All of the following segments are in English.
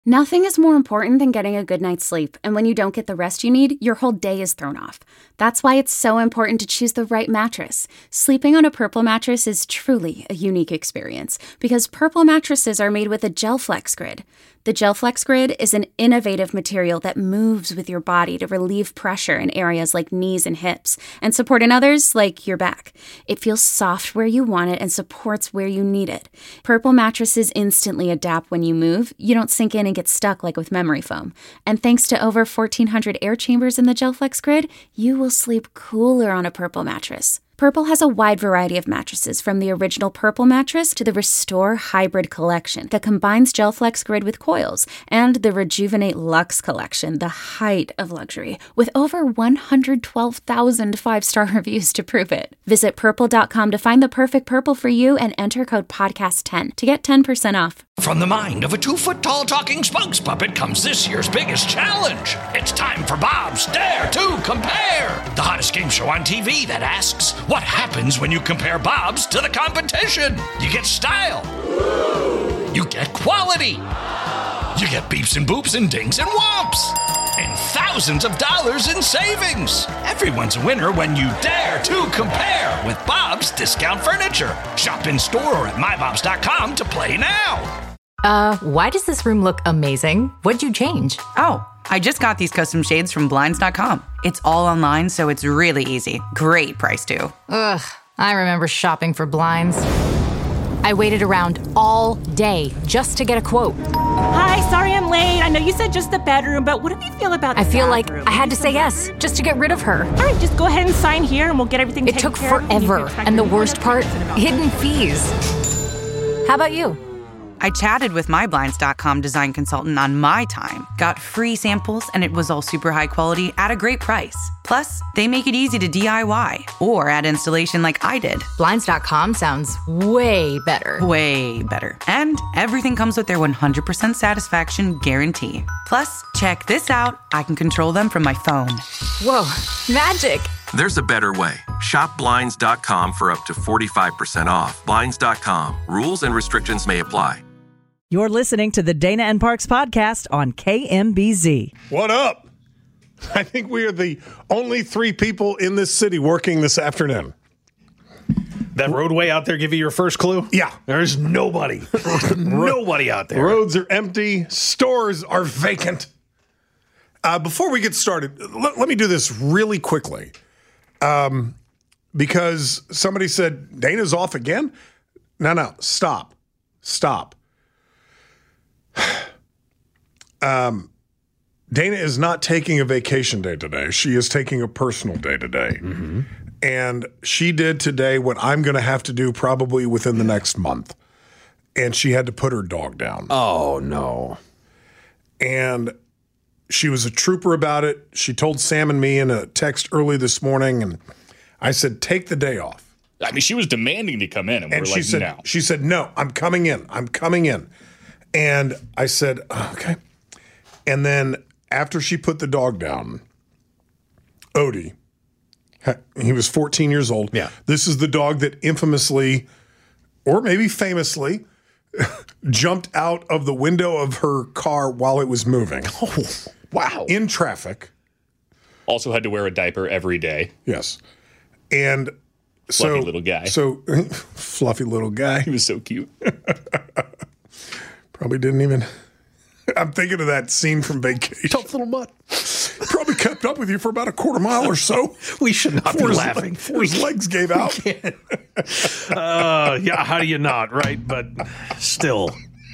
Nothing is more important than getting a good night's sleep, and when you don't get the rest you need, your whole day is thrown off. That's why it's so important to choose the right mattress. Sleeping on a Purple mattress is truly a unique experience, because Purple mattresses are made with a GelFlex Grid. The GelFlex Grid is an innovative material that moves with your body to relieve pressure in areas like knees and hips, and support in others like your back. It feels soft where you want it and supports where you need it. Purple mattresses instantly adapt when you move. You don't sink in and get stuck like with memory foam. And thanks to over 1,400 air chambers in the GelFlex Grid, you will sleep cooler on a Purple mattress. Purple has a wide variety of mattresses, from the original Purple mattress to the Restore Hybrid collection that combines GelFlex Grid with coils, and the Rejuvenate Luxe collection, the height of luxury, with over 112,000 five-star reviews to prove it. Visit purple.com to find the perfect Purple for you and enter code podcast10 to get 10% off. From the mind of a 2-foot-tall talking spokes puppet comes this year's biggest challenge. It's time for Bob's Dare to Compare, the hottest game show on TV that asks, what happens when you compare Bob's to the competition? You get style. You get quality. You get beeps and boops and dings and whomps. And thousands of dollars in savings. Everyone's a winner when you dare to compare with Bob's Discount Furniture. Shop in store or at mybobs.com to play now. Why does this room look amazing? What'd you change? Oh, I just got these custom shades from Blinds.com. It's all online, so it's really easy. Great price, too. Ugh, I remember shopping for blinds. I waited around all day just to get a quote. Hi, sorry I'm late. I know you said just the bedroom, but what do you feel about the I feel bathroom? like I had to say yes just to get rid of her. All right, just go ahead and sign here and we'll get everything taken care of. It took forever, and the worst part, hidden fees. How about you? I chatted with my Blinds.com design consultant on my time, got free samples, and it was all super high quality at a great price. Plus, they make it easy to DIY or add installation like I did. Blinds.com sounds way better. Way better. And everything comes with their 100% satisfaction guarantee. Plus, check this out. I can control them from my phone. Whoa, magic. There's a better way. Shop Blinds.com for up to 45% off. Blinds.com. Rules and restrictions may apply. You're listening to the Dana and Parks podcast on KMBZ. What up? I think we are the only three people in this city working this afternoon. That roadway out there give you your first clue? Yeah. There's nobody. Nobody out there. Roads are empty. Stores are vacant. Before we get started, let me do this really quickly. Because somebody said, Dana's off again? No, stop. Dana is not taking a vacation day today. She is taking a personal day today. Mm-hmm. And she did today what I'm going to have to do probably within the next month. And she had to put her dog down. Oh, no. And she was a trooper about it. She told Sam and me in a text early this morning, and I said, take the day off. I mean, she was demanding to come in, and we're like, no. She said, no, I'm coming in. And I said, okay. And then after she put the dog down, Odie, he was 14 years old. Yeah. This is the dog that infamously, or maybe famously, jumped out of the window of her car while it was moving. Oh, wow. In traffic. Also had to wear a diaper every day. Yes. And Fluffy little guy. Fluffy little guy. He was so cute. Probably didn't even... I'm thinking of that scene from Vacation. Tough little mutt. Probably kept up with you for about a quarter mile or so. We should not be laughing. Before his legs gave out. Yeah, how do you not, right? But still.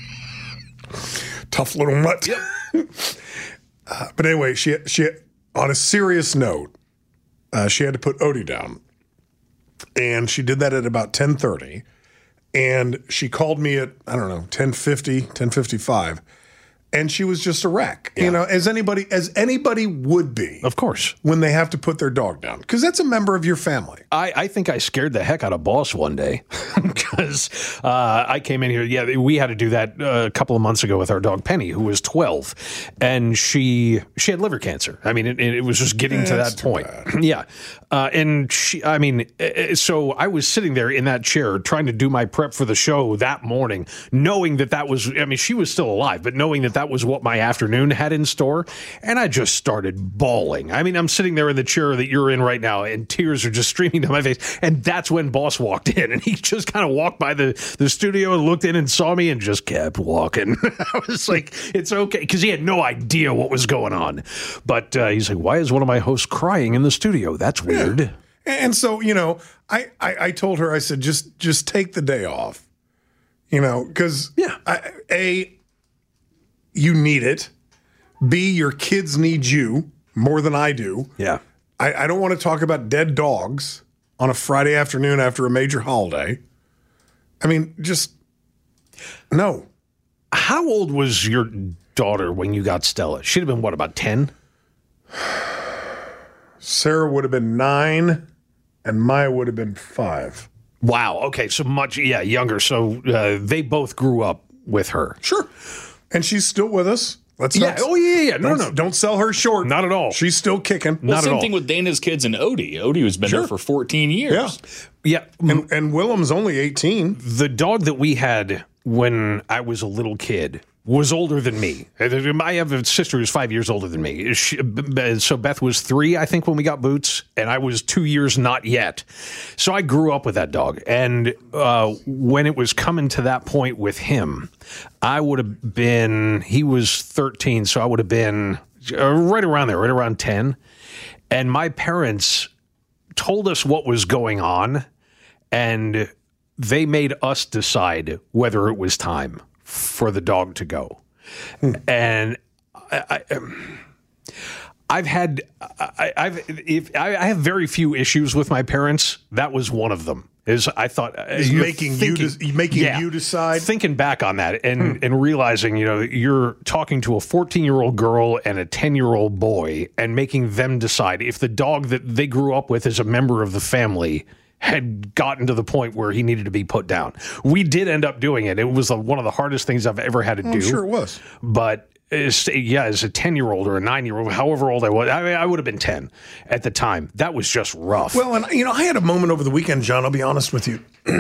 Tough little mutt. Yep. But anyway, she on a serious note, she had to put Odie down. And she did that at about 10:30. And she called me at, 10:50, 10:55. And she was just a wreck, as anybody would be. Of course. When they have to put their dog down. Because that's a member of your family. I think I scared the heck out of Boss one day. Because I came in here. Yeah, we had to do that a couple of months ago with our dog Penny, who was 12. And she had liver cancer. I mean, it was just getting to that point. Yeah. And so I was sitting there in that chair trying to do my prep for the show that morning, knowing that was, she was still alive, but knowing that that was what my afternoon had in store. And I just started bawling. I mean, I'm sitting there in the chair that you're in right now, and tears are just streaming down my face. And that's when Boss walked in, and he just kind of walked by the studio and looked in and saw me and just kept walking. I was like, it's okay, because he had no idea what was going on. But he's like, why is one of my hosts crying in the studio? That's weird. Yeah. And so, I told her, I said, just take the day off, because A, you need it. B, your kids need you more than I do. Yeah. I don't want to talk about dead dogs on a Friday afternoon after a major holiday. I mean, just no. How old was your daughter when you got Stella? She'd have been, what, about 10? Sarah would have been 9, and Maya would have been 5. Wow. Okay. So much, younger. So they both grew up with her. Sure. And she's still with us. Let's yeah. Oh, yeah. No. Don't sell her short. Not at all. She's still kicking. Well, Not same at all. thing with Dana's kids and Odie. Odie has been there for 14 years. Yeah. And Willem's only 18. The dog that we had when I was a little kid was older than me. I have a sister who's 5 years older than me. So Beth was 3, I think, when we got Boots, and I was 2 years not yet. So I grew up with that dog. And when it was coming to that point with him, I would have been, he was 13, so I would have been right around there, right around 10. And my parents told us what was going on, and they made us decide whether it was time for the dog to go. And I have very few issues with my parents. That was one of them. Is I thought making you decide. Thinking back on that and realizing, you're talking to a 14-year-old girl and a 10-year-old boy and making them decide if the dog that they grew up with as a member of the family had gotten to the point where he needed to be put down. We did end up doing it. It was one of the hardest things I've ever had to do. I'm sure it was. But as a 10-year-old or a 9-year-old, however old I was, I would have been 10 at the time. That was just rough. Well, and I had a moment over the weekend, John, I'll be honest with you.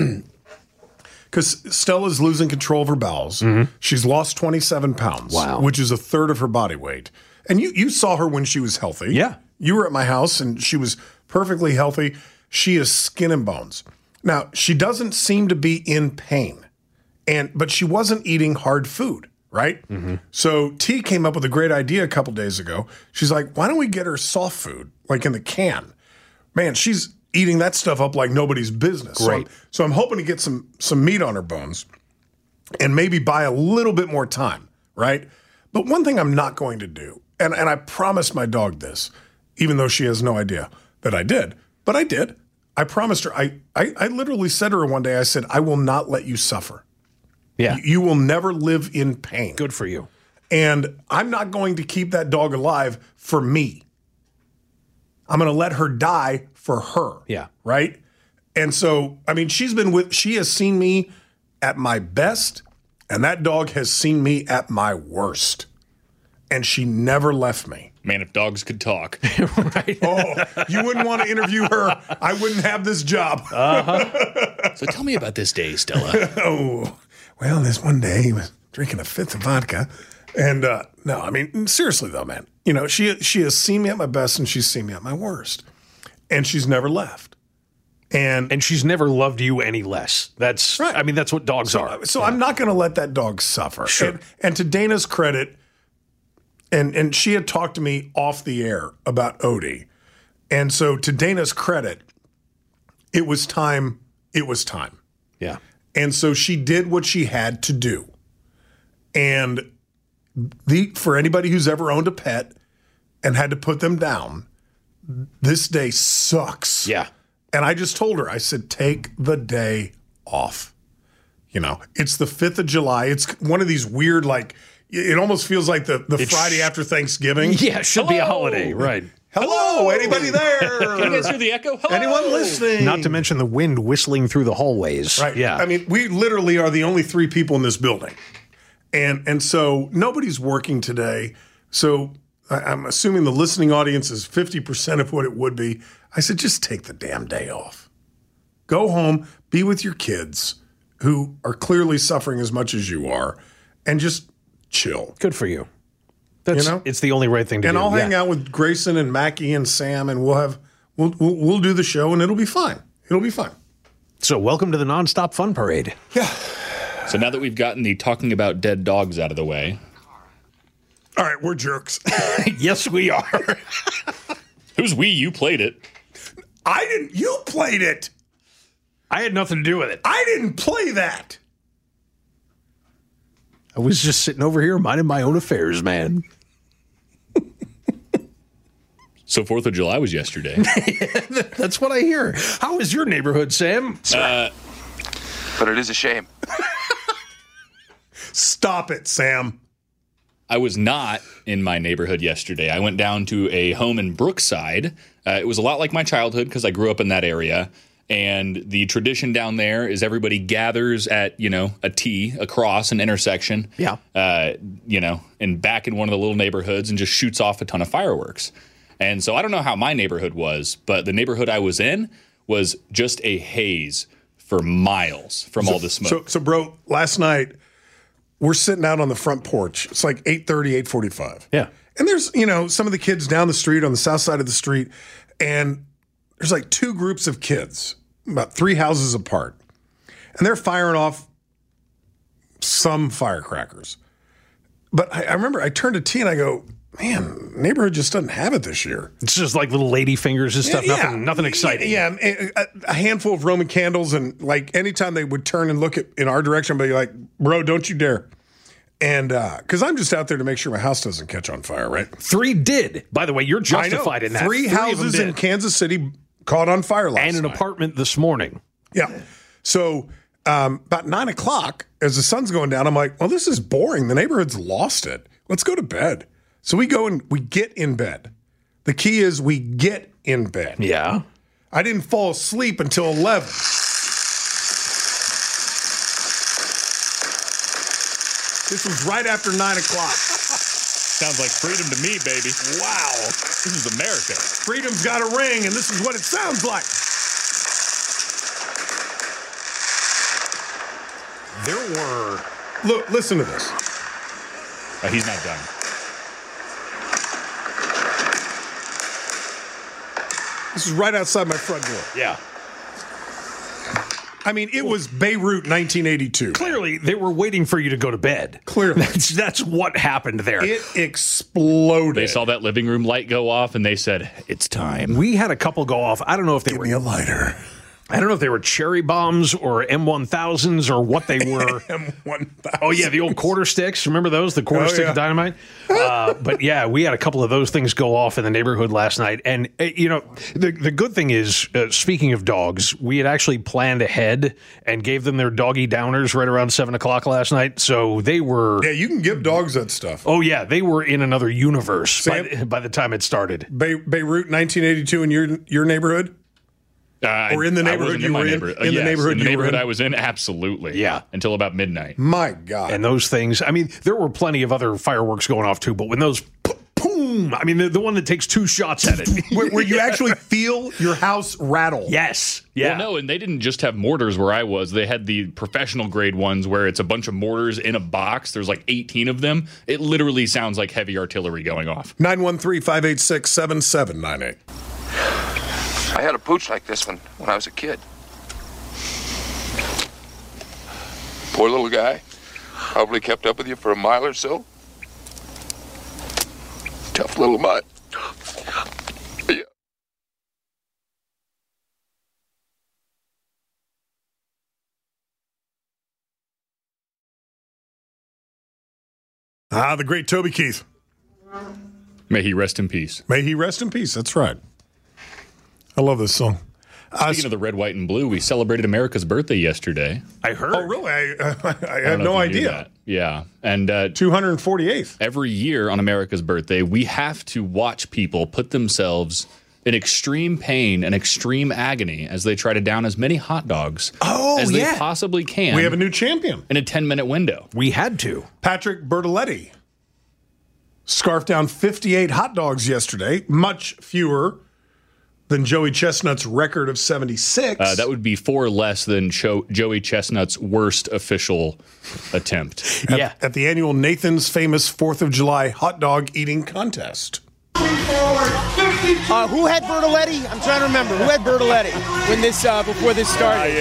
Because Stella's losing control of her bowels. Mm-hmm. She's lost 27 pounds, which is a third of her body weight. And you saw her when she was healthy. Yeah. You were at my house, and she was perfectly healthy. She is skin and bones. Now, she doesn't seem to be in pain, but she wasn't eating hard food, right? Mm-hmm. So T came up with a great idea a couple days ago. She's like, why don't we get her soft food, like in the can? Man, she's eating that stuff up like nobody's business. Great. So I'm hoping to get some meat on her bones and maybe buy a little bit more time, right? But one thing I'm not going to do, and I promised my dog this, even though she has no idea that I did, but I did. I promised her. I literally said to her one day, I said, I will not let you suffer. Yeah. You will never live in pain. Good for you. And I'm not going to keep that dog alive for me. I'm going to let her die for her. Yeah. Right? And so, I mean, she has seen me at my best, and that dog has seen me at my worst. And she never left me. Man, if dogs could talk. Right. Oh, you wouldn't want to interview her. I wouldn't have this job. Uh-huh. So tell me about this day, Stella. Oh, well, this one day he was drinking a fifth of vodka. And no, I mean, seriously though, man, she has seen me at my best and she's seen me at my worst. And she's never left. And she's never loved you any less. That's right. I mean, that's what dogs are. So I'm not going to let that dog suffer. Sure. And to Dana's credit, and she had talked to me off the air about Odie. And so to Dana's credit, it was time. It was time. Yeah. And so she did what she had to do. And for anybody who's ever owned a pet and had to put them down, this day sucks. Yeah. And I just told her, I said, take the day off. It's the 5th of July. It's one of these weird, it almost feels like the Friday after Thanksgiving. Yeah, it should be a holiday, right. Hello, anybody there? Can you guys hear the echo? Hello. Anyone listening? Not to mention the wind whistling through the hallways. Right. Yeah. I mean, we literally are the only 3 people in this building. And so nobody's working today. So I'm assuming the listening audience is 50% of what it would be. I said, just take the damn day off. Go home, be with your kids who are clearly suffering as much as you are, and just chill. Good for you. That's, it's the only right thing to do. And I'll hang out with Grayson and Mackie and Sam, and we'll do the show, and it'll be fine. It'll be fine. So welcome to the Nonstop Fun Parade. Yeah. So now that we've gotten the talking about dead dogs out of the way. All right, we're jerks. Yes, we are. Who's we? You played it. I didn't. You played it. I had nothing to do with it. I didn't play that. I was just sitting over here minding my own affairs, man. So 4th of July was yesterday. That's what I hear. How is your neighborhood, Sam? But it is a shame. Stop it, Sam. I was not in my neighborhood yesterday. I went down to a home in Brookside. It was a lot like my childhood because I grew up in that area. And the tradition down there is everybody gathers at, a T across an intersection. Yeah. And back in one of the little neighborhoods and just shoots off a ton of fireworks. And so I don't know how my neighborhood was, but the neighborhood I was in was just a haze for miles from all the smoke. So, bro, last night we're sitting out on the front porch. It's like 8:30, 8:45. Yeah. And there's, some of the kids down the street on the south side of the street, and there's like two groups of kids, about 3 houses apart, and they're firing off some firecrackers. But I remember I turned to T and I go, man, neighborhood just doesn't have it this year. It's just like little lady fingers and stuff. Nothing exciting. Yeah, a handful of Roman candles, and like anytime they would turn and look in our direction, I'd be like, bro, don't you dare. And because I'm just out there to make sure my house doesn't catch on fire, right? 3 did. By the way, you're justified in that. 3 houses in Kansas City caught on fire last night. And an apartment this morning. Yeah. So about 9 o'clock, as the sun's going down, I'm like, well, this is boring. The neighborhood's lost it. Let's go to bed. So we go and we get in bed. The key is we get in bed. Yeah. I didn't fall asleep until 11. This was right after 9 o'clock. Sounds like freedom to me, baby. Wow. This is America. Freedom's got a ring, and this is what it sounds like. There were... Look, listen to this. He's not done. This is right outside my front door. Yeah. I mean, it was Beirut 1982. Clearly, they were waiting for you to go to bed. Clearly. That's what happened there. It exploded. They saw that living room light go off, and they said, it's time. We had a couple go off. I don't know if they were... Give me a lighter. I don't know if they were cherry bombs or M1000s or what they were. M1000. Oh, yeah, the old quarter sticks. Remember those? The quarter stick of dynamite? But, yeah, we had a couple of those things go off in the neighborhood last night. And, the good thing is, speaking of dogs, we had actually planned ahead and gave them their doggy downers right around 7 o'clock last night. So they were... Yeah, you can give dogs that stuff. Oh, yeah, they were in another universe by the time it started. Beirut 1982 in your neighborhood? Or in the neighborhood you were in? In the neighborhood I was in, absolutely. Yeah. Until about midnight. My God. And those things, I mean, there were plenty of other fireworks going off too, but when those boom, I mean, the one that takes 2 shots at it. where you actually feel your house rattle. Yes. Yeah. Well, no, and they didn't just have mortars where I was. They had the professional grade ones where it's a bunch of mortars in a box. There's like 18 of them. It literally sounds like heavy artillery going off. 913-586-7798. I had a pooch like this one when I was a kid. Poor little guy. Probably kept up with you for a mile or so. Tough little mutt. Yeah. The great Toby Keith. May he rest in peace. May he rest in peace. That's right. I love this song. Speaking of the red, white, and blue, we celebrated America's birthday yesterday. I heard. Oh, really? I had no idea. Yeah. And 248th. Every year on America's birthday, we have to watch people put themselves in extreme pain and extreme agony as they try to down as many hot dogs as they possibly can. We have a new champion. In a 10-minute window. We had to. Patrick Bertoletti scarfed down 58 hot dogs yesterday, much fewer than Joey Chestnut's record of 76. That would be 4 less than Joey Chestnut's worst official attempt. At the annual Nathan's Famous 4th of July hot dog eating contest. Who had Bertoletti? I'm trying to remember. Who had Bertoletti when this before this started?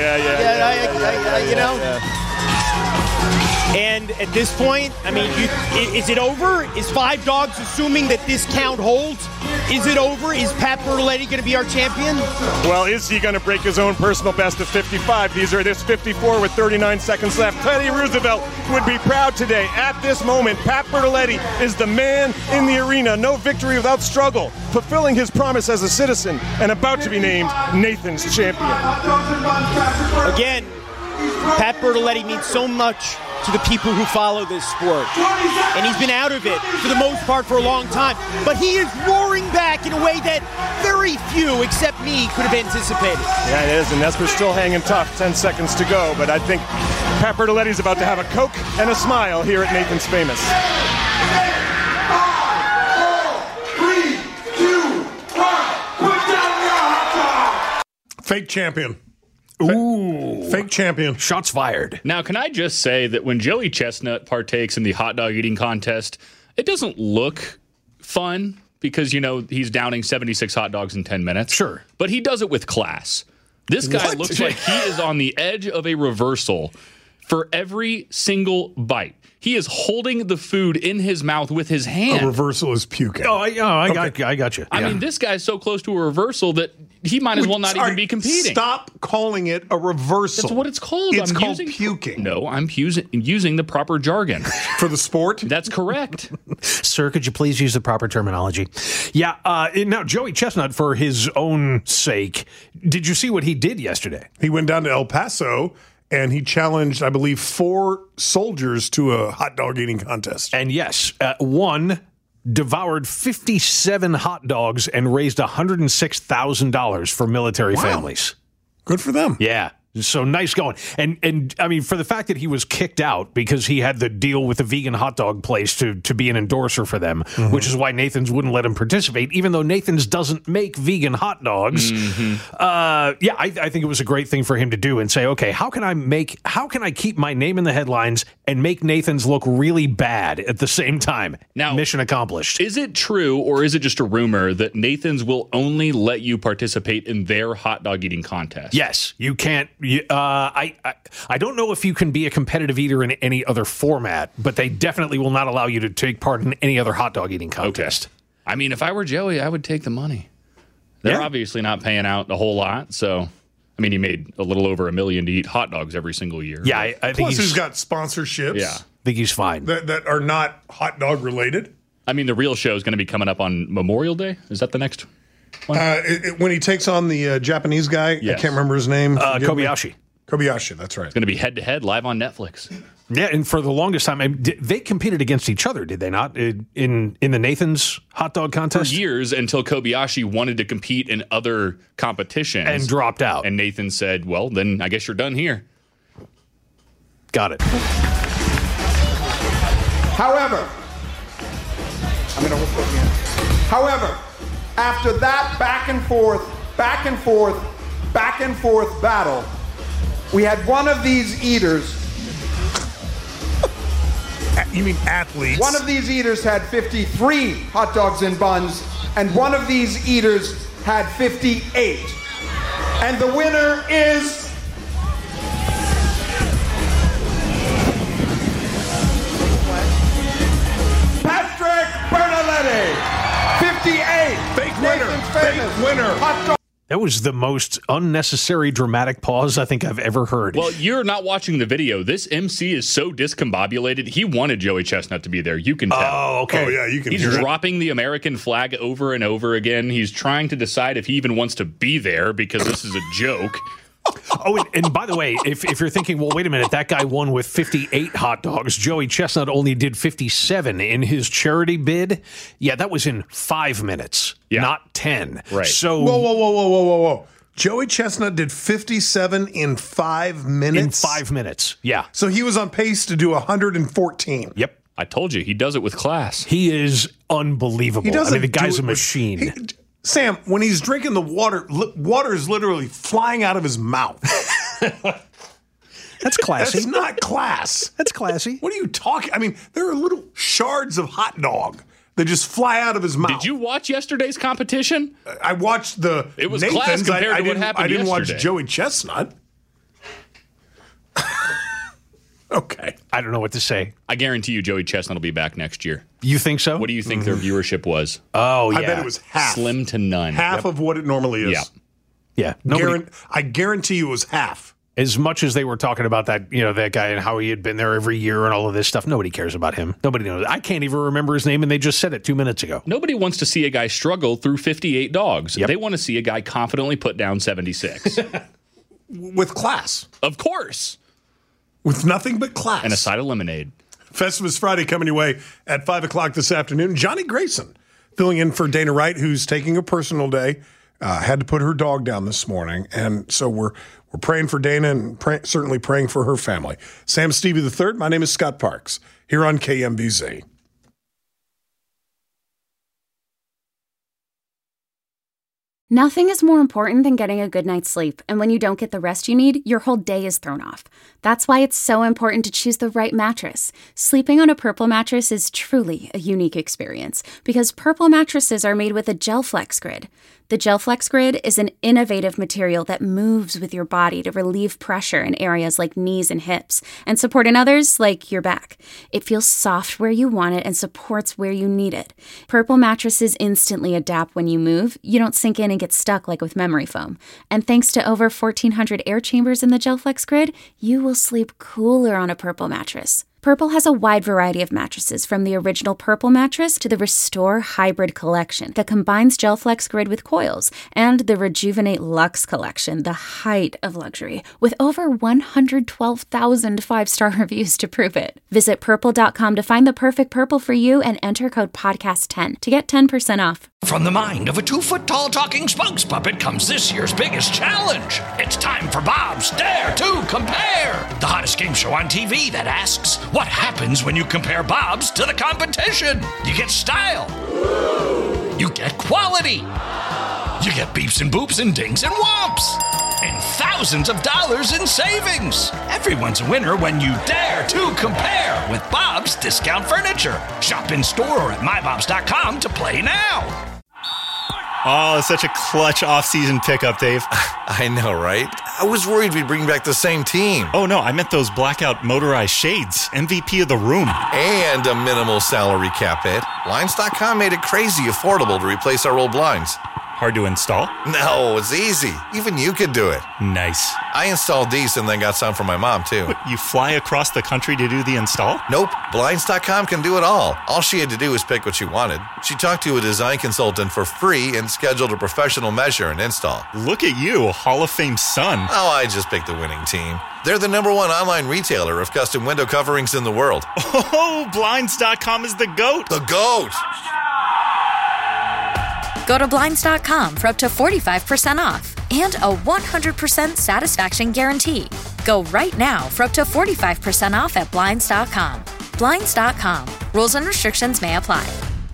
And at this point, I mean, is it over? Is Five Dogs assuming that this count holds? Is it over? Is Pat Bertoletti going to be our champion? Well, is he going to break his own personal best of 55? This 54 with 39 seconds left. Teddy Roosevelt would be proud today. At this moment, Pat Bertoletti is the man in the arena. No victory without struggle. Fulfilling his promise as a citizen and about to be named Nathan's champion. Again, Pat Bertoletti means so much to the people who follow this sport. And he's been out of it, for the most part, for a long time. But he is roaring back in a way that very few, except me, could have anticipated. Yeah, it is, and Nesper's still hanging tough. 10 seconds to go, but I think Pat Bertoletti's about to have a Coke and a smile here at Nathan's Famous. 3, 2, 1, put down the hot dog! Fake champion. Ooh. Fake champion. Shots fired. Now, can I just say that when Joey Chestnut partakes in the hot dog eating contest, it doesn't look fun because, he's downing 76 hot dogs in 10 minutes. Sure. But he does it with class. This guy looks like he is on the edge of a reversal for every single bite. He is holding the food in his mouth with his hand. A reversal is puking. I got you. I mean, this guy's so close to a reversal that he might as well not even be competing. Stop calling it a reversal. That's what it's called. It's called puking. No, I'm using the proper jargon. For the sport? That's correct. Sir, could you please use the proper terminology? Yeah, now, Joey Chestnut, for his own sake, did you see what he did yesterday? He went down to El Paso, and he challenged, I believe, 4 soldiers to a hot dog eating contest. And yes, one devoured 57 hot dogs and raised $106,000 for military families. Good for them. Yeah. So nice going. And I mean, for the fact that he was kicked out because he had the deal with the vegan hot dog place to be an endorser for them, which is why Nathan's wouldn't let him participate, even though Nathan's doesn't make vegan hot dogs. I think it was a great thing for him to do and say, okay, how can I keep my name in the headlines and make Nathan's look really bad at the same time? Now, mission accomplished. Is it true, or is it just a rumor that Nathan's will only let you participate in their hot dog eating contest? Yes, you can't. I don't know if you can be a competitive eater in any other format, but they definitely will not allow you to take part in any other hot dog eating contest. Okay. I mean, if I were Joey, I would take the money. They're obviously not paying out a whole lot, so I mean, he made a little over $1 million to eat hot dogs every single year. Yeah, I think he's got sponsorships. Yeah, I think he's fine. That are not hot dog related. I mean, the real show is going to be coming up on Memorial Day. Is that the next one? When he takes on the Japanese guy, Yes. I can't remember his name. Kobayashi. Kobayashi, that's right. It's going to be head-to-head live on Netflix. Yeah, and for the longest time, they competed against each other, did they not, in the Nathan's hot dog contest? For years, until Kobayashi wanted to compete in other competitions. And dropped out. And Nathan said, well, then I guess you're done here. Got it. However, after that back and forth battle, we had one of these eaters. You mean athletes? One of these eaters had 53 hot dogs and buns, and one of these eaters had 58. And the winner is... Patrick Bertoletti, 58. Fake winner. Fake winner. Hot dog. That was the most unnecessary dramatic pause I think I've ever heard. Well, you're not watching the video. This MC is so discombobulated. He wanted Joey Chestnut to be there. You can tell. Oh, okay. Oh, yeah, you can He's hear dropping the American flag over and over again. He's trying to decide if he even wants to be there because this is a joke. Oh, and by the way, if you're thinking, well, wait a minute, that guy won with 58 hot dogs. Joey Chestnut only did 57 in his charity bid. Yeah, that was in 5 minutes, not 10. Right. So Whoa. Joey Chestnut did 57 in 5 minutes? In 5 minutes, yeah. So he was on pace to do 114. Yep. I told you, he does it with class. He is unbelievable. He doesn't I mean, the guy's do a it with- machine. Sam, when he's drinking the water, water is literally flying out of his mouth. That's classy. That's not class. That's classy. What are you talking? I mean, there are little shards of hot dog that just fly out of his mouth. Did you watch yesterday's competition? I watched the It was Nathans. class compared to what happened I didn't yesterday. watch Joey Chestnut. Okay. I don't know what to say. I guarantee you Joey Chestnut will be back next year. You think so? What do you think their viewership was? Oh, yeah. I bet it was half. Slim to none. Half of what it normally is. Yeah. Yeah. I guarantee you it was half. As much as they were talking about that, that guy and how he had been there every year and all of this stuff, nobody cares about him. Nobody knows. I can't even remember his name, and they just said it 2 minutes ago. Nobody wants to see a guy struggle through 58 dogs. Yep. They want to see a guy confidently put down 76. With class. Of course. With nothing but class. And a side of lemonade. Festivus Friday coming your way at 5 o'clock this afternoon. Johnny Grayson filling in for Dana Wright, who's taking a personal day. Had to put her dog down this morning. And so we're praying for Dana and certainly praying for her family. Sam Stevie III, my name is Scott Parks, here on KMBZ. Nothing is more important than getting a good night's sleep, and when you don't get the rest you need, your whole day is thrown off. That's why it's so important to choose the right mattress. Sleeping on a Purple mattress is truly a unique experience, because Purple mattresses are made with a GelFlex Grid. The GelFlex Grid is an innovative material that moves with your body to relieve pressure in areas like knees and hips, and support in others like your back. It feels soft where you want it and supports where you need it. Purple mattresses instantly adapt when you move. You don't sink in and get stuck like with memory foam. And thanks to over 1,400 air chambers in the GelFlex Grid, you will sleep cooler on a Purple mattress. Purple has a wide variety of mattresses, from the original Purple mattress to the Restore Hybrid collection that combines GelFlex Grid with coils, and the Rejuvenate Luxe collection, the height of luxury, with over 112,000 five-star reviews to prove it. Visit purple.com to find the perfect Purple for you and enter code podcast10 to get 10% off. From the mind of a 2-foot-tall talking spokes puppet comes this year's biggest challenge. It's time for Bob's Dare to Compare, the hottest game show on TV that asks, what happens when you compare Bob's to the competition? You get style. You get quality. You get beeps and boops and dings and whomps. And thousands of dollars in savings. Everyone's a winner when you dare to compare with Bob's Discount Furniture. Shop in store or at mybobs.com to play now. Oh, such a clutch off-season pickup, Dave. I know, right? I was worried we'd bring back the same team. Oh, no, I meant those blackout motorized shades. MVP of the room. And a minimal salary cap hit. Blinds.com made it crazy affordable to replace our old blinds. Hard to install? No, it's easy. Even you could do it. Nice. I installed these and then got some for my mom, too. What, you fly across the country to do the install? Nope. Blinds.com can do it all. All she had to do was pick what she wanted. She talked to a design consultant for free and scheduled a professional measure and install. Look at you, Hall of Fame son. Oh, I just picked the winning team. They're the #1 online retailer of custom window coverings in the world. Oh, Blinds.com is the GOAT. The GOAT! Go to Blinds.com for up to 45% off and a 100% satisfaction guarantee. Go right now for up to 45% off at Blinds.com. Blinds.com. Rules and restrictions may apply.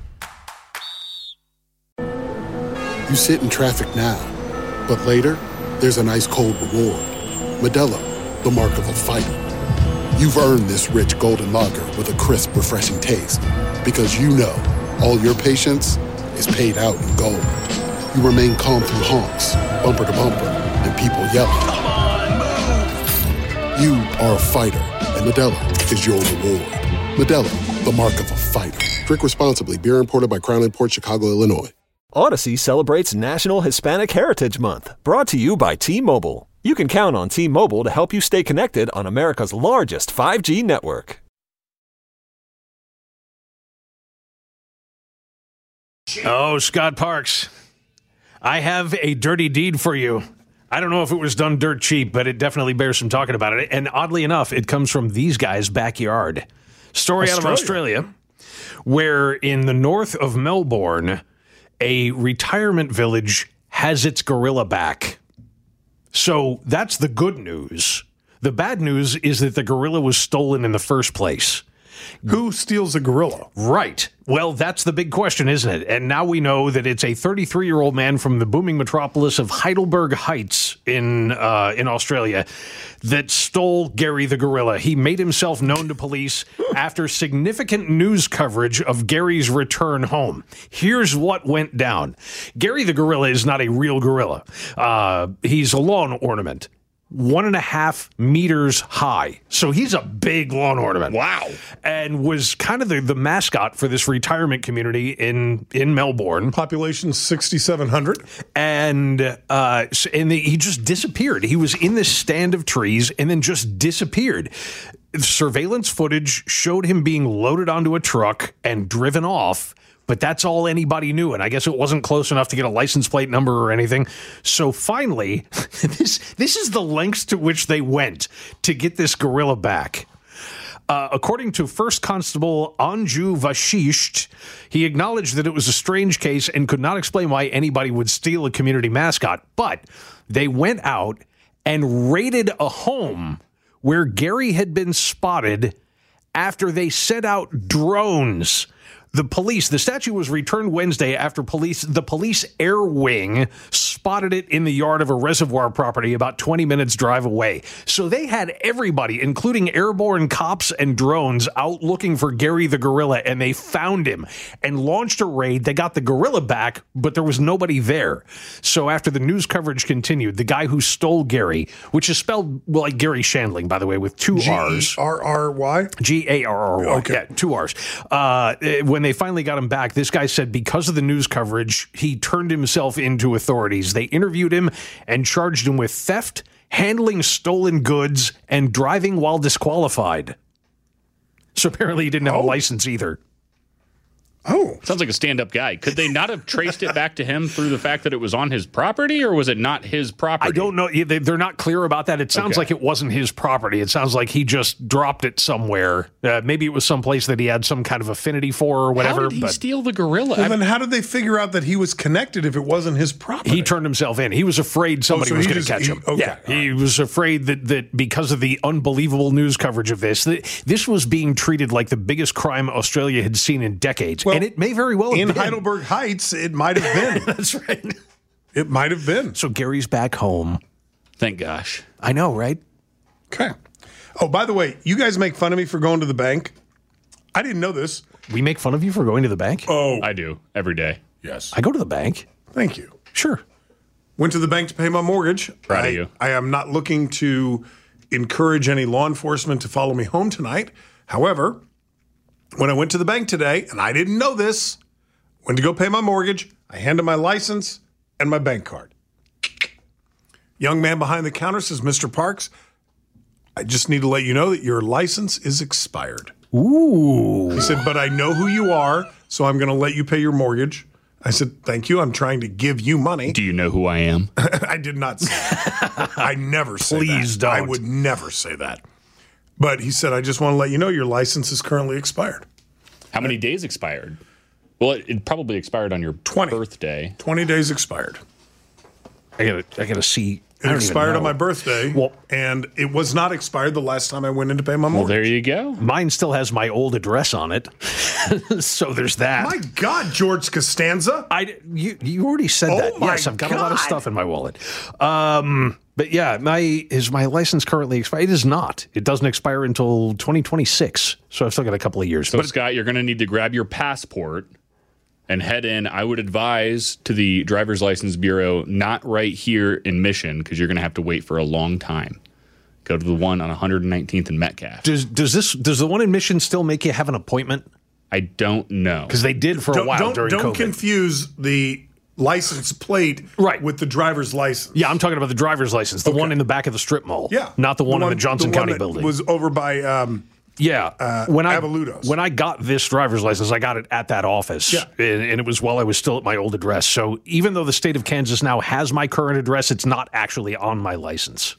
You sit in traffic now, but later, there's an ice-cold reward. Modelo, the mark of a fighter. You've earned this rich golden lager with a crisp, refreshing taste. Because you know, all your patience is paid out in gold. You remain calm through honks, bumper to bumper, and people yelling. Come on, move! You are a fighter, and Modelo is your reward. Modelo, the mark of a fighter. Drink responsibly. Beer imported by Crown Imports, Chicago, Illinois. Odyssey celebrates National Hispanic Heritage Month, brought to you by T-Mobile. You can count on T-Mobile to help you stay connected on America's largest 5G network. Oh, Scott Parks, I have a dirty deed for you. I don't know if it was done dirt cheap, but it definitely bears some talking about it. And oddly enough, it comes from these guys' backyard. Story out of Australia, where in the north of Melbourne, a retirement village has its gorilla back. So that's the good news. The bad news is that the gorilla was stolen in the first place. Who steals a gorilla? Right. Well, that's the big question, isn't it? And now we know that it's a 33-year-old man from the booming metropolis of Heidelberg Heights in Australia that stole Gary the gorilla. He made himself known to police after significant news coverage of Gary's return home. Here's what went down. Gary the gorilla is not a real gorilla. He's a lawn ornament. 1.5 meters high. So he's a big lawn ornament. Wow. And was kind of the mascot for this retirement community in Melbourne. Population 6,700. And he just disappeared. He was in this stand of trees and then just disappeared. Surveillance footage showed him being loaded onto a truck and driven off. But that's all anybody knew, and I guess it wasn't close enough to get a license plate number or anything. So finally, this is the lengths to which they went to get this gorilla back. According to First Constable Anju Vashisht, he acknowledged that it was a strange case and could not explain why anybody would steal a community mascot. But they went out and raided a home where Gary had been spotted after they sent out drones. The statue was returned Wednesday after the police air wing spotted it in the yard of a reservoir property about 20 minutes drive away. So they had everybody, including airborne cops and drones, out looking for Gary the gorilla, and they found him and launched a raid. They got the gorilla back, but there was nobody there. So after the news coverage continued, the guy who stole Gary, which is spelled like Gary Shandling, by the way, with two R's. G-R-R-Y? G-A-R-R-Y. Okay. Yeah, 2 R's. When they finally got him back, this guy said because of the news coverage, he turned himself into authorities. They interviewed him and charged him with theft, handling stolen goods, and driving while disqualified. So apparently he didn't have a license either. Oh. Sounds like a stand-up guy. Could they not have traced it back to him through the fact that it was on his property, or was it not his property? I don't know. They're not clear about that. It sounds like it wasn't his property. It sounds like he just dropped it somewhere. Maybe it was someplace that he had some kind of affinity for or whatever. How did he steal the gorilla? Well, then how did they figure out that he was connected if it wasn't his property? He turned himself in. He was afraid somebody was going to catch him. Okay. Yeah, he was afraid that because of the unbelievable news coverage of this was being treated like the biggest crime Australia had seen in decades. Well, and it may very well have in been. Heidelberg Heights, it might have been. That's right. It might have been. So Gary's back home. Thank gosh. I know, right? Okay. Oh, by the way, you guys make fun of me for going to the bank. I didn't know this. We make fun of you for going to the bank? Oh. I do. Every day. Yes. I go to the bank. Thank you. Sure. Went to the bank to pay my mortgage. Proud of you. I am not looking to encourage any law enforcement to follow me home tonight. However, when I went to the bank today, and I didn't know this, went to go pay my mortgage, I handed my license and my bank card. Young man behind the counter says, Mr. Parks, I just need to let you know that your license is expired. Ooh. He said, but I know who you are, so I'm going to let you pay your mortgage. I said, thank you. I'm trying to give you money. Do you know who I am? I did not say that. I never say that. Please don't. I would never say that. But he said, I just want to let you know your license is currently expired. How many days expired? Well, it probably expired on your 20. birthday. 20 days expired. I gotta see. It expired on my birthday, and it was not expired the last time I went in to pay my mortgage. Well, there you go. Mine still has my old address on it. So there's that. My God, George Costanza. You already said that. Yes, I've got a lot of stuff in my wallet. But yeah, is my license currently expired? It is not. It doesn't expire until 2026. So I've still got a couple of years. So, Scott, you're going to need to grab your passport and head in. I would advise to the Driver's License Bureau, not right here in Mission, because you're going to have to wait for a long time. Go to the one on 119th and Metcalf. Does the one in Mission still make you have an appointment? I don't know. Because they did for a while during COVID. Don't confuse the license plate with the driver's license. Yeah, I'm talking about the driver's license, the one in the back of the strip mall. Yeah. Not the one in the Johnson County building. Was over by Avaludos. When I got this driver's license, I got it at that office. Yeah. And it was while I was still at my old address. So even though the state of Kansas now has my current address, it's not actually on my license.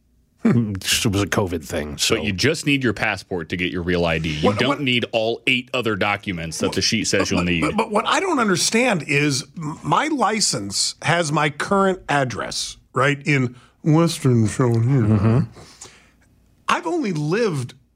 It was a COVID thing. So But you just need your passport to get your real ID. You don't need all 8 other documents that the sheet says you'll need. But what I don't understand is my license has my current address, right, in Western shown here. Mm-hmm. I've only lived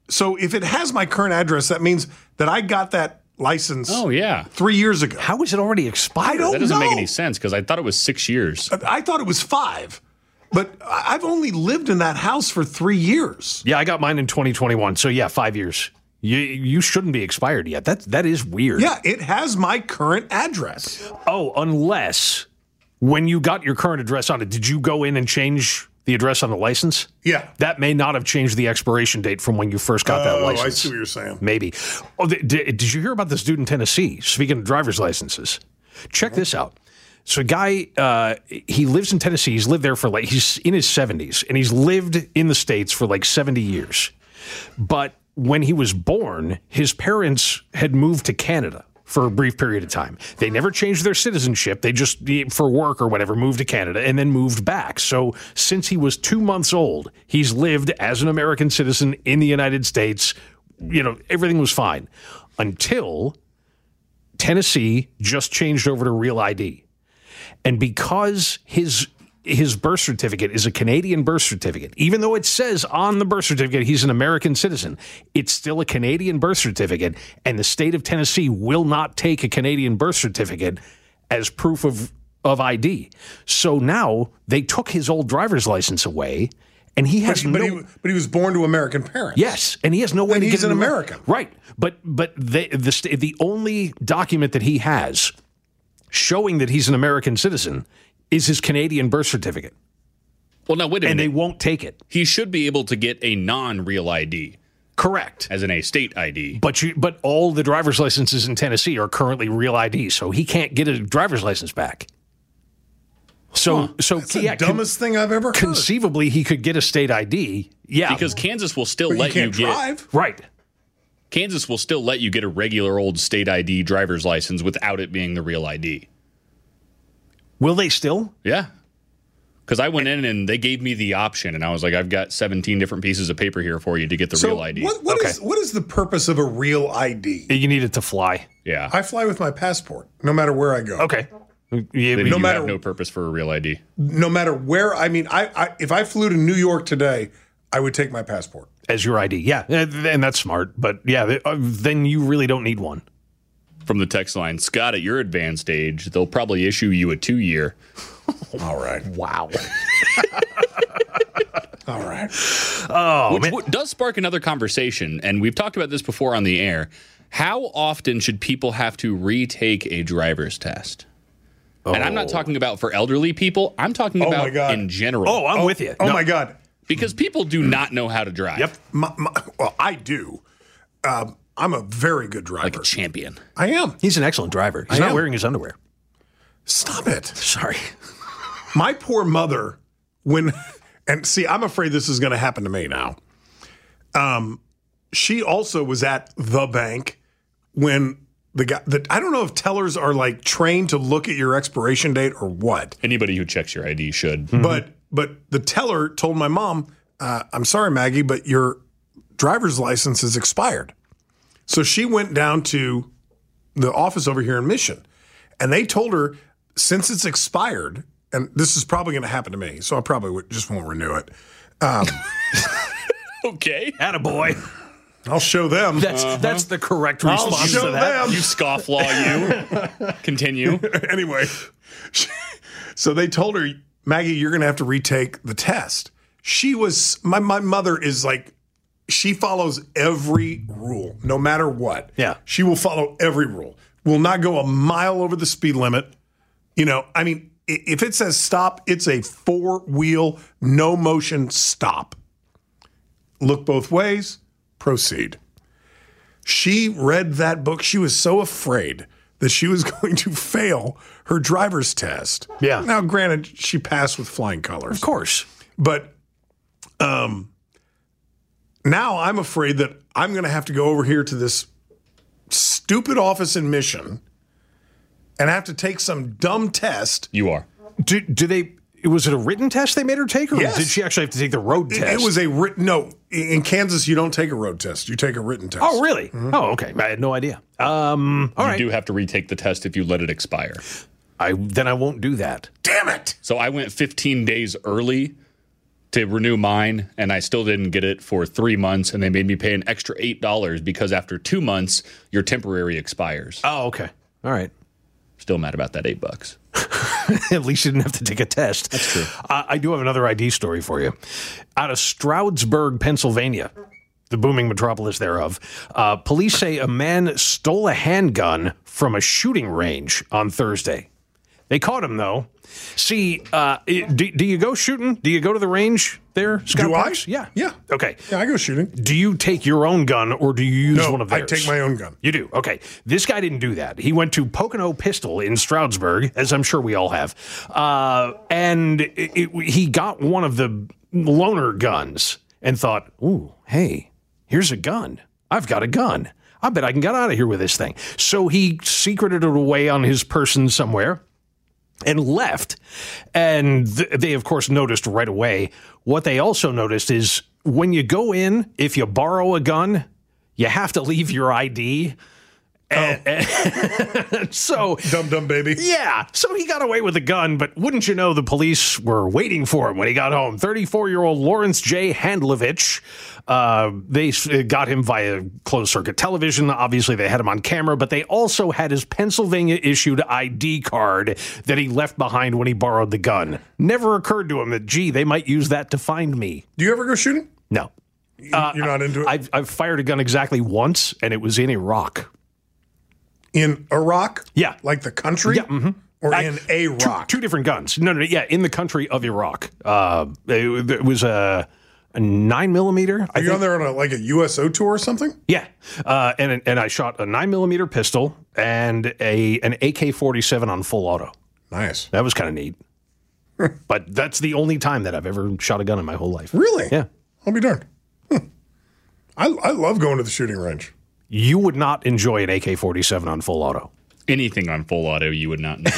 So if it has my current address, that means that I got that license. Oh, yeah. 3 years ago. How is it already expired? I don't know. That doesn't make any sense because I thought it was 6 years. I thought it was 5. But I've only lived in that house for 3 years. Yeah, I got mine in 2021. So yeah, 5 years. You shouldn't be expired yet. That is weird. Yeah, it has my current address. Oh, unless when you got your current address on it, did you go in and change the address on the license? Yeah. That may not have changed the expiration date from when you first got that license. I see what you're saying. Maybe. Oh, did you hear about this dude in Tennessee? Speaking of driver's licenses, check this out. So a guy, he lives in Tennessee. He's lived there for he's in his 70s, and he's lived in the States for 70 years. But when he was born, his parents had moved to Canada for a brief period of time. They never changed their citizenship. They just, for work or whatever, moved to Canada and then moved back. So since he was 2 months old, he's lived as an American citizen in the United States. Everything was fine until Tennessee just changed over to Real ID. And because his birth certificate is a Canadian birth certificate, even though it says on the birth certificate he's an American citizen, it's still a Canadian birth certificate, and the state of Tennessee will not take a Canadian birth certificate as proof of ID. So now they took his old driver's license away, and he has but he was born to American parents. Yes, and he has no way to get he's an American. Right, but the only document that he has showing that he's an American citizen is his Canadian birth certificate. Well, now, wait a minute. And they won't take it. He should be able to get a non-real ID. Correct. As in a state ID. But all the driver's licenses in Tennessee are currently real ID, so he can't get a driver's license back. So That's the dumbest thing I've ever heard. Conceivably, he could get a state ID. Yeah. Because Kansas will still But let you you can't get... drive. Right. Kansas will still let you get a regular old state ID driver's license without it being the real ID. Will they still? Yeah. Because I went in and they gave me the option, and I was like, I've got 17 different pieces of paper here for you to get the real ID. What is the purpose of a real ID? You need it to fly. Yeah. I fly with my passport, no matter where I go. Okay. Then you have no purpose for a real ID. No matter where, if I flew to New York today, I would take my passport. As your ID, yeah. And that's smart. But yeah, then you really don't need one. From the text line, Scott, at your advanced age, they'll probably issue you a 2-year. All right. Wow. All right. Oh, Which does spark another conversation, and we've talked about this before on the air. How often should people have to retake a driver's test? Oh. And I'm not talking about for elderly people. I'm talking about in general. Oh, I'm with you. Oh, my God. Because people do not know how to drive. Yep. Well, I do. I'm a very good driver. Like a champion. I am. He's an excellent driver. He's not wearing his underwear. Stop it. Sorry. My poor mother, and see, I'm afraid this is going to happen to me now. She also was at the bank when the guy, I don't know if tellers are trained to look at your expiration date or what. Anybody who checks your ID should. Mm-hmm. But the teller told my mom, I'm sorry, Maggie, but your driver's license is expired. So she went down to the office over here in Mission, and they told her, since it's expired, and this is probably going to happen to me, so I probably just won't renew it. Okay. Attaboy. I'll show them. That's the correct response to that. You scofflaw, you. Continue. Anyway, so they told her, Maggie, you're going to have to retake the test. My mother is she follows every rule, no matter what. Yeah. She will follow every rule. Will not go a mile over the speed limit. If it says stop, it's a 4-wheel, no motion stop. Look both ways, proceed. She read that book. She was so afraid that she was going to fail her driver's test. Yeah. Now, granted, she passed with flying colors. Of course. But now I'm afraid that I'm going to have to go over here to this stupid office in Mission and have to take some dumb test. You are. Do they? Was it a written test they made her take, or Yes. did she actually have to take the road test? It was a written. No, in Kansas you don't take a road test. You take a written test. Oh, really? Mm-hmm. Oh, okay. I had no idea. All right. You do have to retake the test if you let it expire. Then I won't do that. Damn it! So I went 15 days early to renew mine, and I still didn't get it for 3 months, and they made me pay an extra $8 because after 2 months, your temporary expires. Oh, okay. All right. Still mad about that $8. At least you didn't have to take a test. That's true. I do have another ID story for you. Out of Stroudsburg, Pennsylvania, the booming metropolis thereof, police say a man stole a handgun from a shooting range on Thursday. They caught him, though. See, do you go shooting? Do you go to the range there, Scott Do Parks? I? Yeah. Yeah. Okay. Yeah, I go shooting. Do you take your own gun or do you use one of theirs? I take my own gun. You do? Okay. This guy didn't do that. He went to Pocono Pistol in Stroudsburg, as I'm sure we all have, and he got one of the loaner guns and thought, ooh, hey, here's a gun. I've got a gun. I bet I can get out of here with this thing. So he secreted it away on his person somewhere and left. And they, of course, noticed right away. What they also noticed is when you go in, if you borrow a gun, you have to leave your ID. So dumb baby. Yeah. So he got away with a gun, but wouldn't you know, the police were waiting for him when he got home. 34-year-old Lawrence J. Handlovich. They got him via closed circuit television. Obviously, they had him on camera, but they also had his Pennsylvania issued ID card that he left behind when he borrowed the gun. Never occurred to him that, gee, they might use that to find me. Do you ever go shooting? No. You're not into it? I've fired a gun exactly once, and it was in Iraq. In Iraq? Yeah. Like the country? Yeah. Mm-hmm. Or in Iraq? Two different guns. No, yeah, in the country of Iraq. It was a 9mm. Are you on there on a USO tour or something? Yeah. And I shot a 9mm pistol and an AK-47 on full auto. Nice. That was kind of neat. But that's the only time that I've ever shot a gun in my whole life. Really? Yeah. I'll be darned. I love going to the shooting range. You would not enjoy an AK-47 on full auto. Anything on full auto you would not enjoy.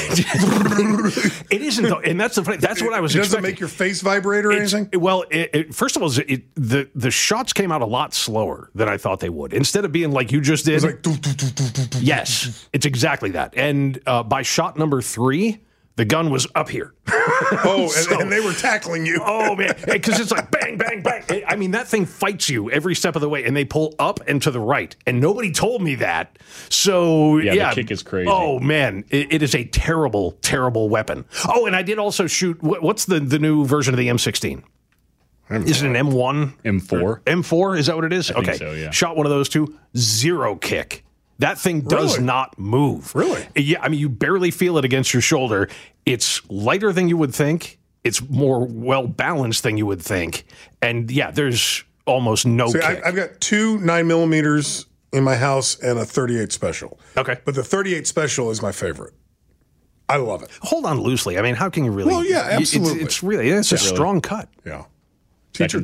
It isn't, though, and that's what I was expecting. Does it make your face vibrate or anything? Well, first of all, the shots came out a lot slower than I thought they would. Instead of being like you just did. It was like, doo, doo, doo, doo, doo. Yes, it's exactly that. And by shot number 3, the gun was up here. And they were tackling you. Oh, man. Because it's like bang, bang, bang. I mean, that thing fights you every step of the way, and they pull up and to the right. And nobody told me that. So, yeah. The kick is crazy. Oh, man. It is a terrible, terrible weapon. Oh, and I did also shoot, what's the new version of the M16? Is it an M1? M4. M4? Is that what it is? I think so, yeah. Shot one of those too. 0 kick. That thing does not move. Really? Yeah, I mean, you barely feel it against your shoulder. It's lighter than you would think. It's more well-balanced than you would think. And, yeah, there's almost no kick. I've got 2 9mm in my house and a 38 special. Okay. But the 38 special is my favorite. I love it. Hold on loosely. I mean, how can you really? Well, yeah, absolutely. It's a strong cut. Yeah. Teacher.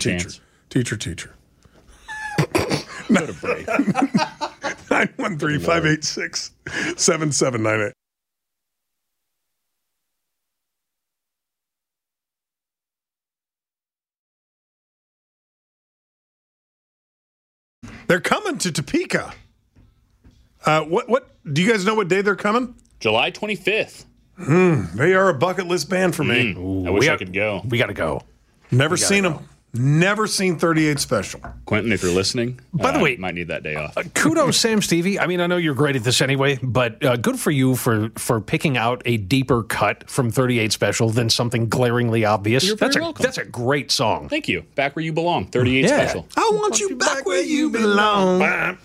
913-586-7798. They're coming to Topeka. What do you guys know what day they're coming? July 25th. They are a bucket list band for me. I wish I could go. We got to go. Never seen them. Never seen 38 Special. Quentin, if you're listening, by the way, might need that day off. Kudos, Sam Stevie. I mean, I know you're great at this anyway, but good for you for picking out a deeper cut from 38 Special than something glaringly obvious. You're very welcome. That's a great song. Thank you. Back where you belong. 38 Special. I want you back where you belong.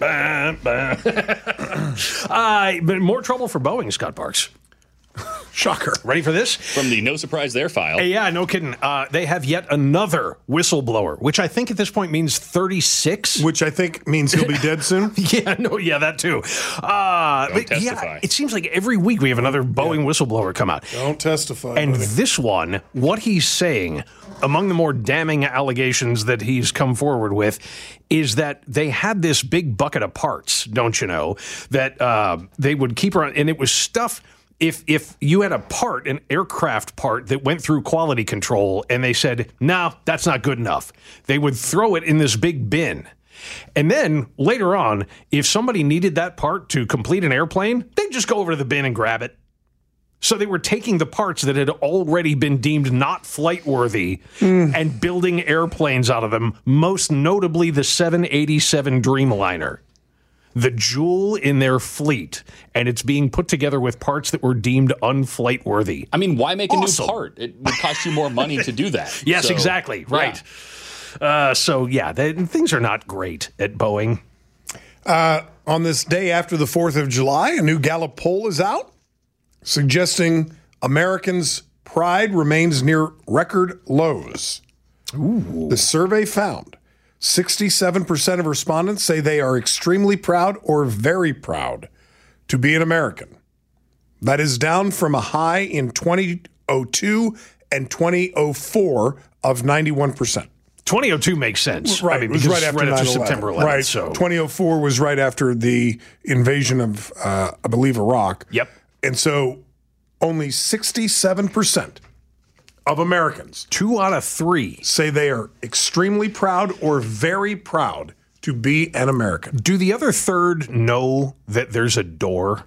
But more trouble for Boeing, Scott Parks. Shocker. Ready for this? From the No Surprise There file. Hey, yeah, no kidding. They have yet another whistleblower, which I think at this point means 36. Which I think means he'll be dead soon. That too. Don't testify. Yeah, it seems like every week we have another Boeing whistleblower come out. Don't testify. And this one, what he's saying, among the more damning allegations that he's come forward with, is that they had this big bucket of parts, don't you know, that they would keep around, and it was stuff. If you had a part, an aircraft part that went through quality control and they said, no, that's not good enough, they would throw it in this big bin. And then later on, if somebody needed that part to complete an airplane, they'd just go over to the bin and grab it. So they were taking the parts that had already been deemed not flight worthy and building airplanes out of them, most notably the 787 Dreamliner, the jewel in their fleet, and it's being put together with parts that were deemed unflight worthy. I mean, why make a new part? It would cost you more money to do that. Yes, exactly. Right. Yeah. Things are not great at Boeing. On this day after the 4th of July, a new Gallup poll is out suggesting Americans' pride remains near record lows. Ooh. The survey found 67% of respondents say they are extremely proud or very proud to be an American. That is down from a high in 2002 and 2004 of 91%. 2002 makes sense. Right, I mean, it was right after September 11th. Right. So 2004 was right after the invasion of, I believe, Iraq. Yep. And so only 67% of Americans, 2 out of 3, say they are extremely proud or very proud to be an American. Do the other third know that there's a door?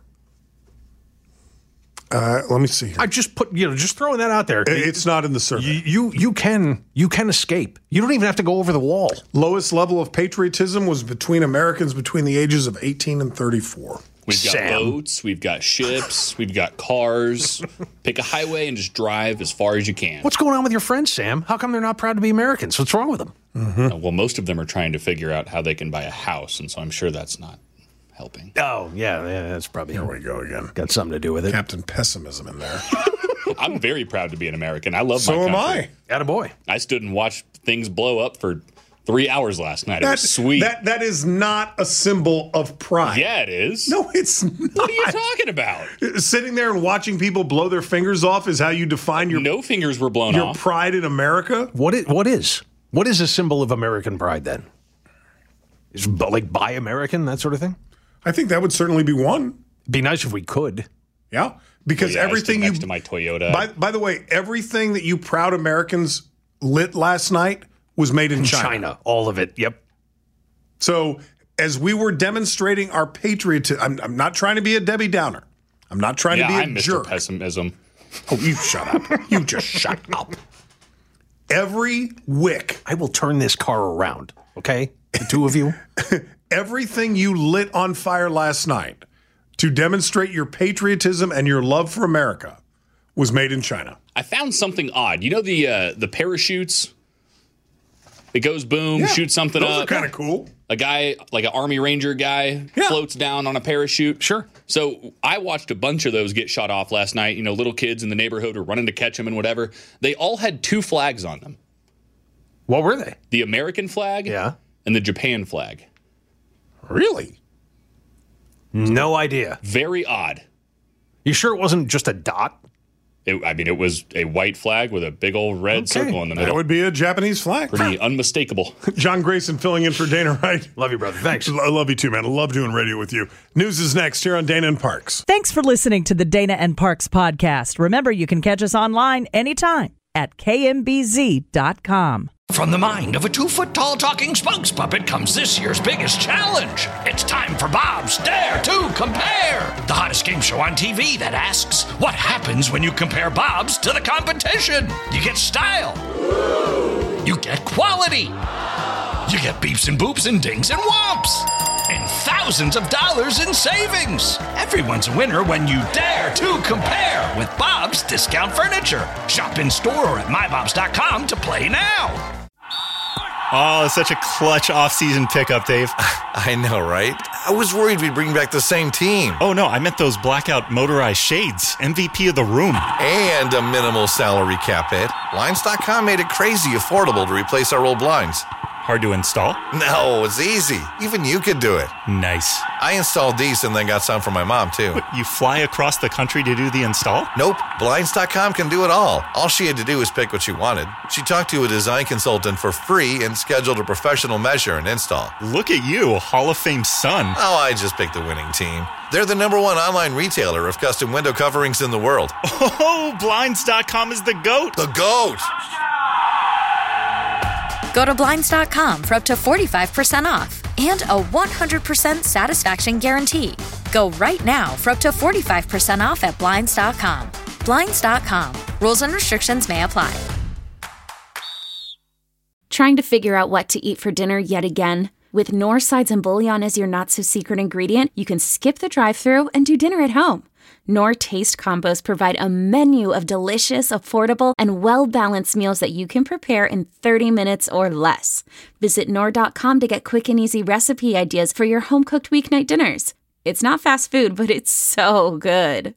Let me see here. I just just throwing that out there. It's not in the survey. You can escape. You don't even have to go over the wall. Lowest level of patriotism was between Americans between the ages of 18 and 34. We've got boats, we've got ships, we've got cars. Pick a highway and just drive as far as you can. What's going on with your friends, Sam? How come they're not proud to be Americans? What's wrong with them? Well, most of them are trying to figure out how they can buy a house, and so I'm sure that's not helping. Oh, yeah, that's probably... Here we go again. Got something to do with it. Captain Pessimism in there. I'm very proud to be an American. I love my country. So am I. Attaboy. I stood and watched things blow up for 3 hours last night. It was sweet. That is not a symbol of pride. Yeah, it is. No, it's not. What are you talking about? Sitting there and watching people blow their fingers off is how you define your... No fingers were blown your off. pride in America? What is a symbol of American pride then? Is like buy American, that sort of thing? I think that would certainly be one. Be nice if we could. Yeah, because everything next to my Toyota. By the way, everything that you proud Americans lit last night was made in China. All of it. Yep. So as we were demonstrating our patriotism, I'm not trying to be a Debbie Downer. I'm not trying to be a jerk. Mr. Pessimism. Oh, you shut up. You just shut up. Every wick. I will turn this car around, okay? The two of you. Everything you lit on fire last night to demonstrate your patriotism and your love for America was made in China. I found something odd. You know the parachutes? It goes boom, shoots something up. Those are kind of cool. A guy, like an Army Ranger guy, floats down on a parachute. Sure. So I watched a bunch of those get shot off last night. You know, little kids in the neighborhood were running to catch them and whatever. They all had 2 flags on them. What were they? The American flag and the Japan flag. Really? No idea. Very odd. You sure it wasn't just a dot? It was a white flag with a big old red circle in the middle. That would be a Japanese flag. Pretty unmistakable. John Grayson filling in for Dana Wright. Love you, brother. Thanks. I love you too, man. I love doing radio with you. News is next here on Dana and Parks. Thanks for listening to the Dana and Parks podcast. Remember, you can catch us online anytime at kmbz.com. From the mind of a 2-foot-tall talking spokes puppet comes this year's biggest challenge. It's time for Bob's Dare to Compare, the hottest game show on TV that asks, what happens when you compare Bob's to the competition? You get style. You get quality. You get beeps and boops and dings and whomps. And thousands of dollars in savings. Everyone's a winner when you dare to compare with Bob's Discount Furniture. Shop in store or at mybobs.com to play now. Oh, it's such a clutch off-season pickup, Dave. I know, right? I was worried we'd bring back the same team. Oh, no, I meant those blackout motorized shades. MVP of the room. And a minimal salary cap hit. Blinds.com made it crazy affordable to replace our old blinds. Hard to install? No, it's easy. Even you could do it. Nice. I installed these and then got some for my mom, too. What, you fly across the country to do the install? Nope. Blinds.com can do it all. All she had to do was pick what she wanted. She talked to a design consultant for free and scheduled a professional measure and install. Look at you, a Hall of Fame son. Oh, I just picked the winning team. They're the #1 online retailer of custom window coverings in the world. Oh, Blinds.com is the GOAT. The GOAT! Go to Blinds.com for up to 45% off and a 100% satisfaction guarantee. Go right now for up to 45% off at Blinds.com. Blinds.com. Rules and restrictions may apply. Trying to figure out what to eat for dinner yet again? With Knorr sides and bouillon as your not-so-secret ingredient, you can skip the drive-thru and do dinner at home. Knorr Taste Combos provide a menu of delicious, affordable, and well-balanced meals that you can prepare in 30 minutes or less. Visit Knorr.com to get quick and easy recipe ideas for your home-cooked weeknight dinners. It's not fast food, but it's so good.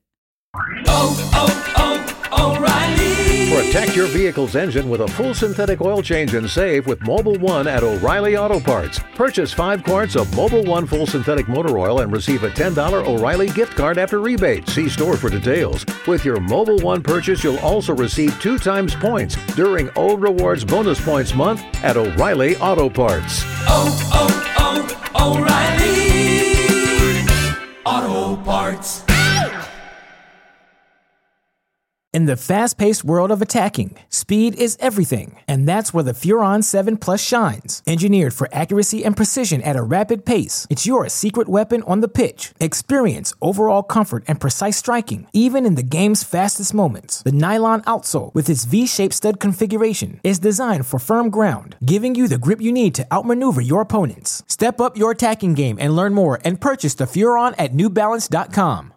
O'Reilly. Protect your vehicle's engine with a full synthetic oil change and save with Mobil 1 at O'Reilly Auto Parts. Purchase 5 quarts of Mobil 1 full synthetic motor oil and receive a $10 O'Reilly gift card after rebate. See store for details. With your Mobil 1 purchase, you'll also receive 2 times points during O Rewards Bonus Points Month at O'Reilly Auto Parts. O'Reilly Auto Parts. In the fast-paced world of attacking, speed is everything, and that's where the Furon 7 Plus shines. Engineered for accuracy and precision at a rapid pace, it's your secret weapon on the pitch. Experience overall comfort and precise striking, even in the game's fastest moments. The nylon outsole, with its V-shaped stud configuration, is designed for firm ground, giving you the grip you need to outmaneuver your opponents. Step up your attacking game and learn more and purchase the Furon at NewBalance.com.